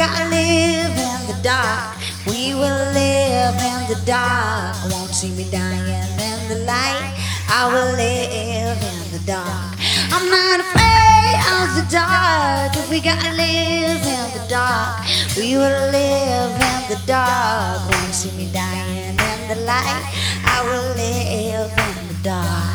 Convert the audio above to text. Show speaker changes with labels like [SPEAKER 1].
[SPEAKER 1] gotta live in the dark. We will live in the dark. Won't see me dying in the light. I will live in the dark. I'm not afraid of the dark. If we gotta live in the dark, we will live in the dark. Won't see me dying in the light. I will live in the dark.